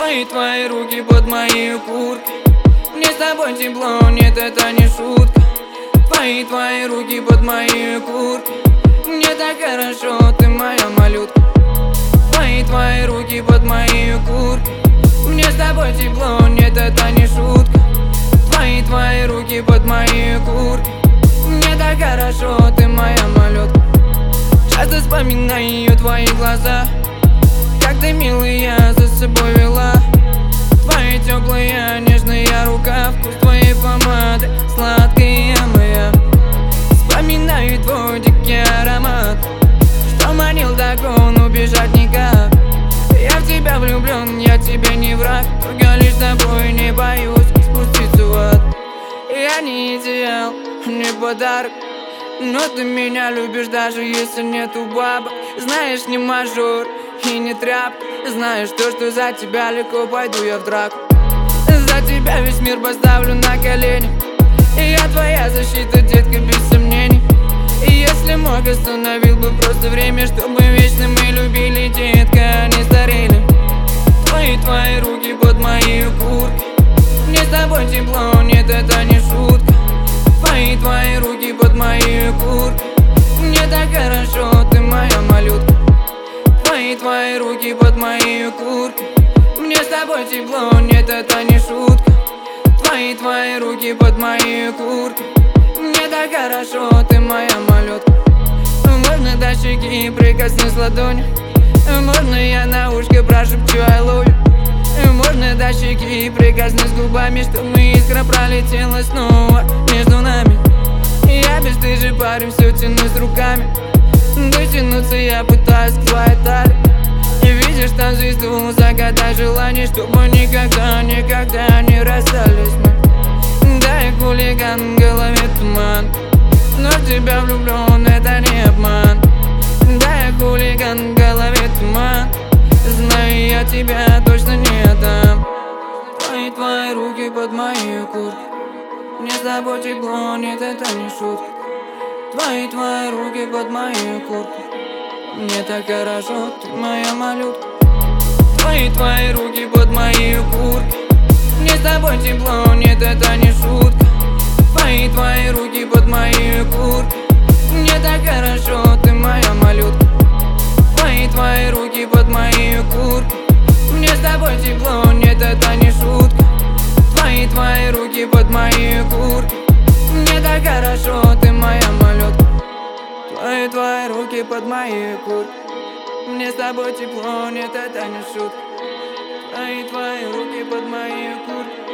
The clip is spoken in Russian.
твои руки под моей курткой. Мне с тобой тепло, нет, это не шутка. Твои руки под моей курткой. Мне так хорошо, ты моя малютка. Твои руки под моей курткой. Мне с тобой тепло, нет, это не шутка. Твои руки под моей курткой. Мне так хорошо, ты моя малютка. Часто вспоминаю твои глаза, как ты, милая, за собой вела. Твои теплые, нежные рука, вкус твоей помады, сладкая моя. Вспоминаю твой дикий аромат, что манил так он, убежать никак. Я в тебя влюблен, я тебе не враг, только лишь тобой не боюсь спуститься в ад. Я не идеал, не подарок, но ты меня любишь, даже если нету бабок. Знаешь, не мажор и не тряпка. Знаешь то, что за тебя легко пойду я в драку. За тебя весь мир поставлю на колени. И я твоя защита, детка, без сомнений. И если мог, остановил бы просто время, чтобы вечно мы любили, детка, а не старели. Твои руки под моей курткой. Мне с тобой тепло, нет, это не шутка. Твои руки под моей курткой. Мне так хорошо, ты моя малютка. Твои руки под моей курткой. Мне с тобой тепло, нет, это не шутка. Твои руки под моей курткой. Мне так хорошо, ты моя малютка. Можно до щеки прикоснусь ладонью. Можно я на ушко прошепчу I love you. Можно до щеки прикоснусь губами, чтобы искра пролетела снова между нами. Я бесстыжий парень, все тянусь руками. Дотянуться я пытаюсь к твоей талии. И видишь там звезду, загадай желание, чтобы никогда, никогда не расстались мы. Да, я хулиган, в голове туман, но в тебя влюблен, это не обман. Да, я хулиган, в голове туман, знаю, я тебя точно не отдам. Твои руки под моей курткой. Мне с тобой тепло, нет, это не шутка. Твои руки под моей курткой. Мне так хорошо, ты моя малютка. Твои руки под моей курткой. Мне с тобой тепло, нет, это не шутка. Твои руки под моей курткой. Мне так хорошо, ты моя малютка. Твои руки под моей курткой. Мне с тобой тепло, нет, это не шутка. Твои руки под моей курткой. Мне так хорошо, ты моя малютка. Твои руки под моей курткой. Мне с тобой тепло, нет, это не шутка. Твои руки под моей курткой.